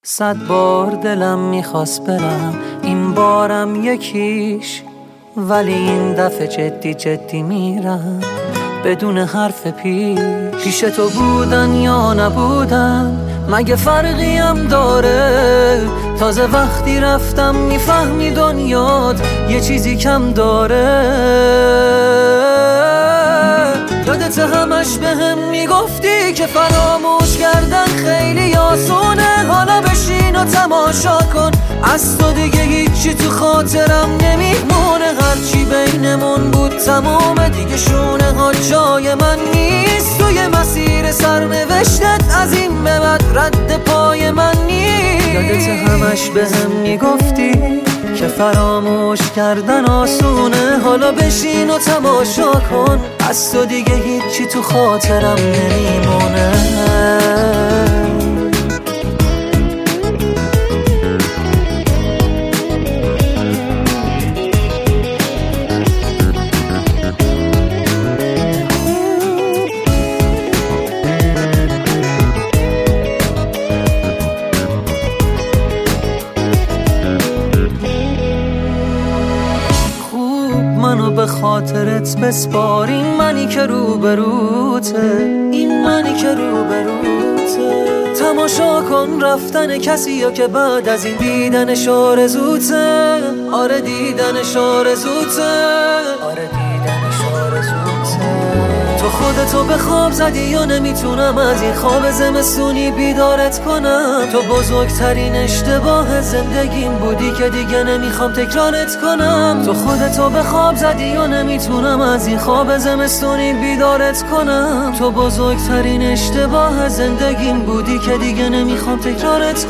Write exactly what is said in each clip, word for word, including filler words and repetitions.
صد بار دلم میخواست برم، این بارم یکیش، ولی این دفعه جدی جدی میرم بدون حرف پیش. پیش تو بودن یا نبودن مگه فرقی هم داره؟ تازه وقتی رفتم میفهمی دنیات یه چیزی کم داره. یادت همش به هم میگفتی که فراموش کردن خیلی آسونه، حالا بشین و تماشا کن، از تو دیگه هیچی تو خاطرم نمیمونه. هرچی بینمون بود تمومه دیگه، شونه ها جای من نیست، توی مسیر سرنوشتت از این به بعد رد پای من نیست. یادت همش به هم میگفتی که فراموش کردن آسونه، حالا بشین و تماشا کن، از تو دیگه هیچی تو خاطرم نمیمونه. منو به خاطرت بسپار، این منی که روبروته، این منی که روبروته. تماشا کن رفتن کسی یا که بعد از این دیدنش آرزوته. آره دیدنش آرزوته، آره دیدنش آرزوته. تو خودتو به خواب زدی یا نمیتونم از این خواب زمستونی بیدارت کنم. تو بزرگترین اشتباه زندگیم بودی که دیگه نمیخوام تکرارت کنم. تو خودتو به خواب زدی یا نمیتونم از این خواب زمستونی بیدارت کنم. تو بزرگترین اشتباه زندگیم بودی که دیگه نمیخوام تکرارت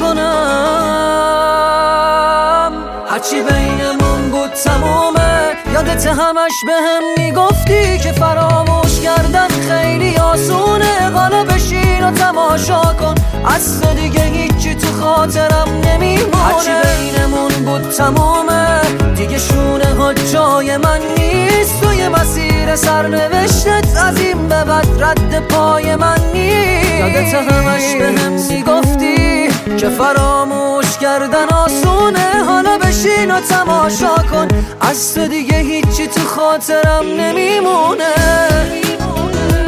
کنم. هرچی بینمون بود تمومه، یادت همش به هم میگفتی که فراموش کردن خیلی آسونه، حالا بشین و تماشا کن، از تو دیگه هیچی تو خاطرم نمیمونه. هرچی بینمون بود تمومه دیگه، شونه ها جای من نیست، توی مسیر سرنوشتت از این به بعد رد پای من نیست. یادت همش به هم میگفتی که فراموش کردن آسونه، حالا بشین و تماشا کن، از تو دیگه هیچی تو خاطرم نمیمونه.